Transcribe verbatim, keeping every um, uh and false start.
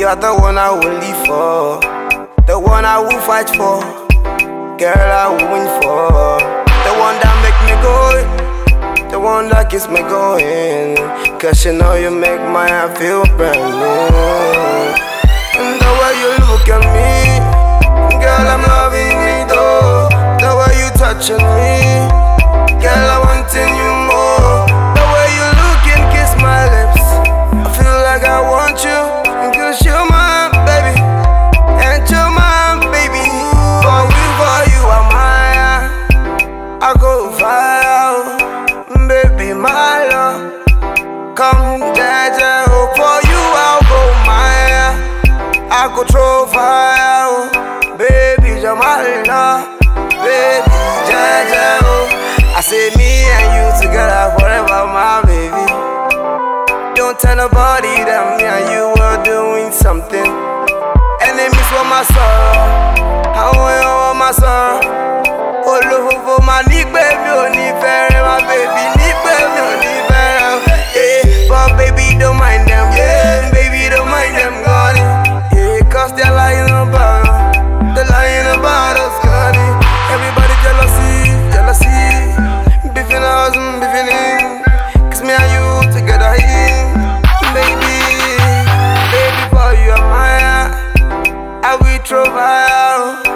are the one I will live for, the one I will fight for, girl I will win for, the one that make me go, the one that keeps me going, cause you know you make my heart feel brand new. And the way you look at me, girl I'm loving it though, the way you touching me, girl I'm wanting you more, the way you look and kiss my lips, I feel like I want you, cause you're my baby, and you're my baby, for we for you I'm higher, I go fire, baby my love, come jaja, oh for you I'll go Maya, I go throw fire, baby you're my love, baby jaja, oh, I say me and you together forever my baby, don't tell nobody that me and you were doing something, enemies want my sorrow, I want my sorrow, oh love for my need baby, oh need fair, my baby need baby, oh need fair, yeah, but baby don't mind them, yeah, baby don't mind them, got it, yeah, cause they're lying about us, they're lying about us, got it, everybody jealousy, jealousy, beefing us, beefing in, cause me and you together here, baby, baby for you I'm higher, I will throw fire.